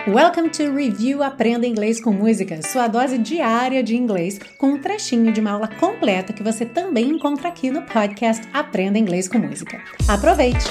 Welcome to Review Aprenda Inglês com Música, sua dose diária de inglês com um trechinho de uma aula completa que você também encontra aqui no podcast Aprenda Inglês com Música. Aproveite!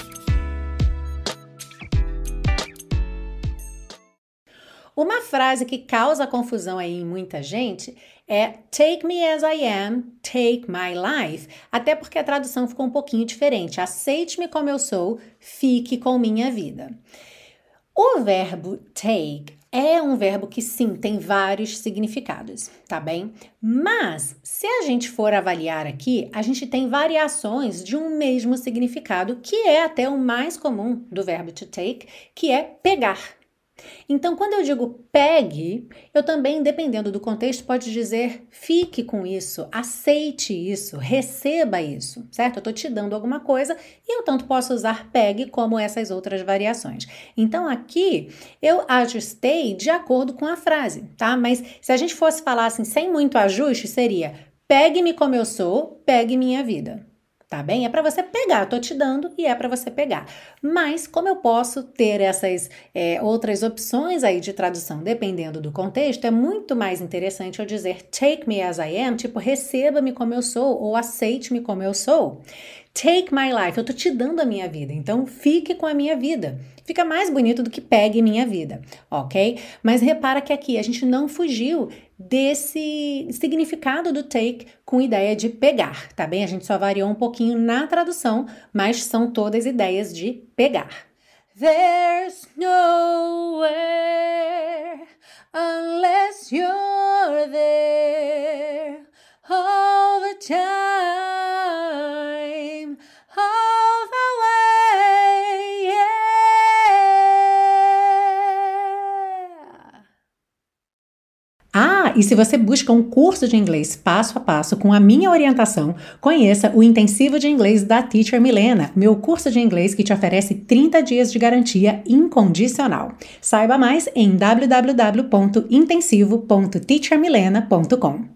Uma frase que causa confusão aí em muita gente é Take me as I am, take my life. Até porque a tradução ficou um pouquinho diferente. Aceite-me como eu sou, fique com minha vida. O verbo take é um verbo que sim, tem vários significados, tá bem? Mas, se a gente for avaliar aqui, a gente tem variações de um mesmo significado, que é até o mais comum do verbo to take, que é pegar. Então, quando eu digo pegue, eu também, dependendo do contexto, pode dizer fique com isso, aceite isso, receba isso, certo? Eu estou te dando alguma coisa e eu tanto posso usar pegue como essas outras variações. Então, aqui eu ajustei de acordo com a frase, tá? Mas se a gente fosse falar assim, sem muito ajuste, seria pegue-me como eu sou, pegue minha vida. Tá bem? É para você pegar, eu tô te dando e é para você pegar. Mas como eu posso ter essas outras opções aí de tradução, dependendo do contexto, é muito mais interessante eu dizer take me as I am, tipo receba-me como eu sou ou aceite-me como eu sou. Take my life, eu tô te dando a minha vida, então fique com a minha vida. Fica mais bonito do que pegue minha vida, ok? Mas repara que aqui a gente não fugiu desse significado do take com ideia de pegar, tá bem? A gente só variou um pouquinho na tradução, mas são todas ideias de pegar. There's nowhere unless you're there all the time, all the way, yeah. E se você busca um curso de inglês passo a passo com a minha orientação, conheça o Intensivo de Inglês da Teacher Milena, meu curso de inglês que te oferece 30 dias de garantia incondicional. Saiba mais em www.intensivo.teachermilena.com.